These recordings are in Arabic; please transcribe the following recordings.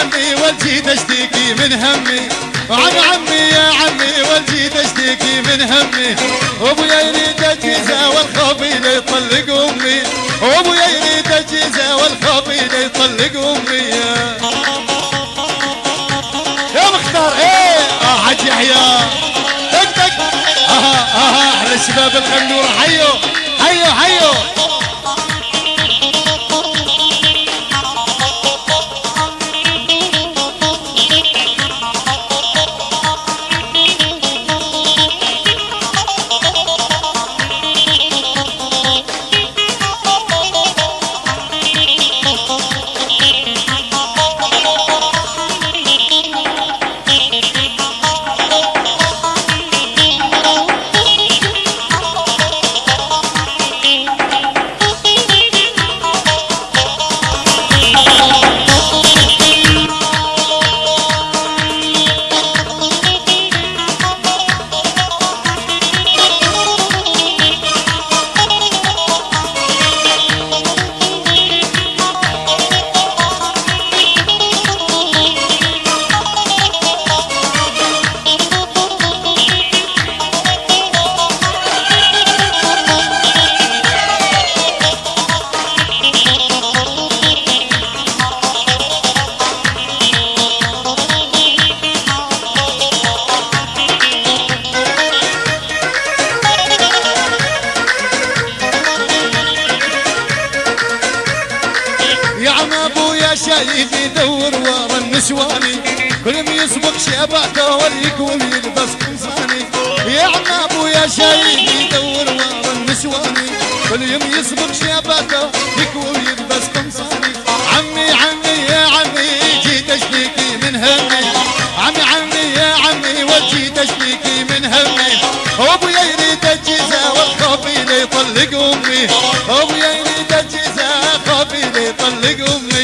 عمي والجيت اشتكي من همي، عن عمي يا عمي والجيت اشتكي من همي، وابويا يريد الجيزة والخبيل يطلق امي، وابويا يريد الجيزة والخبيل يطلق امي. يا مختار ايه حج يحيى دق دق احلى الشباب الخندور، حيو حيو حيو. شايف يدور ورا النسواني، كل يوم يسبق شبابته واليكون يلبس قمصاني. يا عم ابويا شايف يدور ورا النسواني، كل يوم يسبق شبابته يكون يلبس قمصاني. عمي عمي يا عمي جيت اشتكي من همي، عمي عمي يا عمي وجيت اشتكي من همي، ابويا يريد الجيزة والخبيل يطلق امي، ابويا يريد الجيزة خبيل يطلق امي.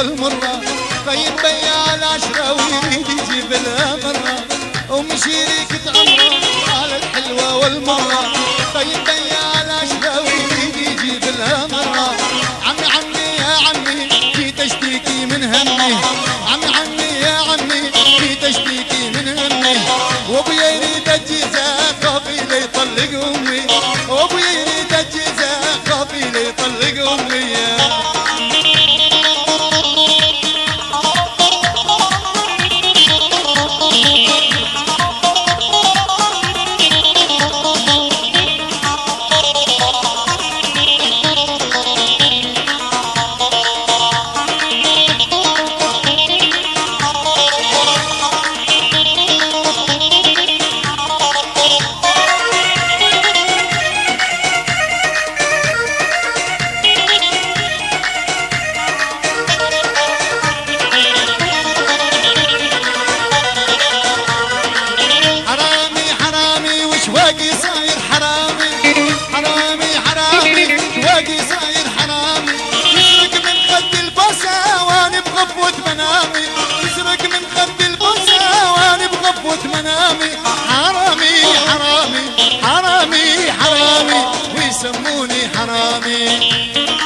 والمرة، طيب بيا العشرة ويريد يجيب الأمرة، ومشيرك عمره على الحلوة والمرة، طيب بيا العشرة ويريد يجيب الأمرة. عمي عمي يا عمي جيت اشتكي من همي، عمي عمي يا عمي جيت اشتكي من همي، وابويا يريد الجزاء خافي ليطلق امي، وابويا يريد الجزاء خافي ليطلق امي. يسموني حرامي.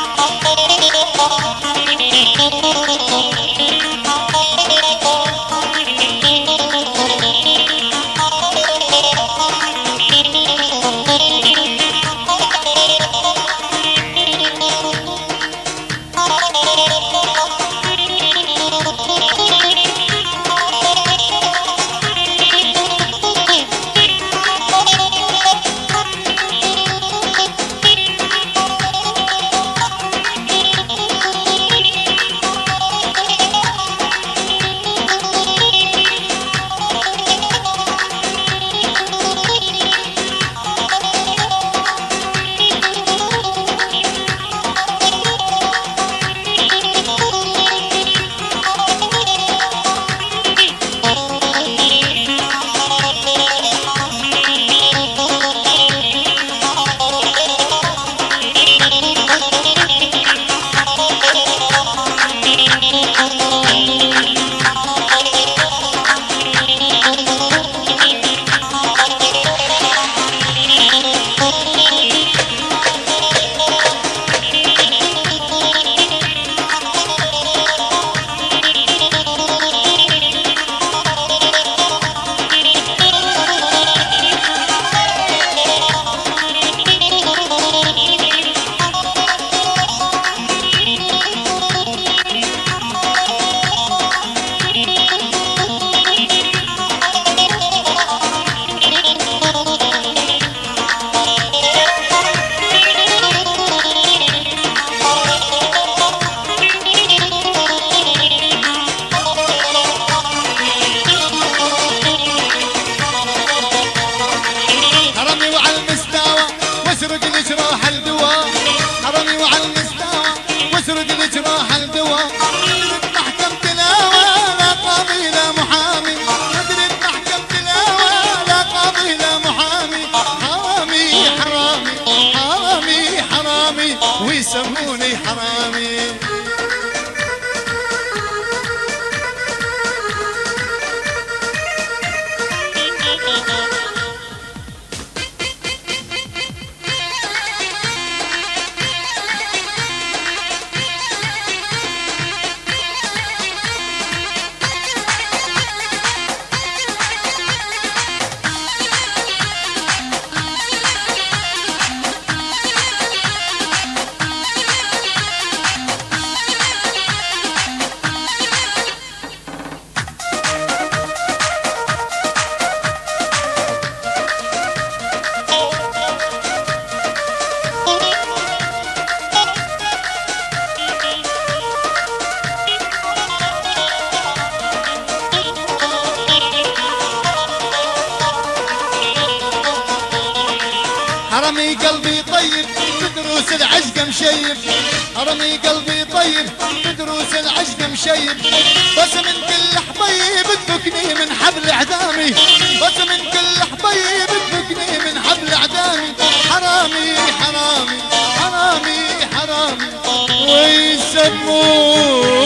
ويسموني حرامي. حرمي قلبي طيب بدروس العشق مشيب، حرمي قلبي طيب بدروس العشق مشيب، بس من كل حبيب تفكني من حبل اعدامي، بس من كل حبيب تفكني من حبل اعدامي. حرامي حرامي حرامي حرامي ويسموني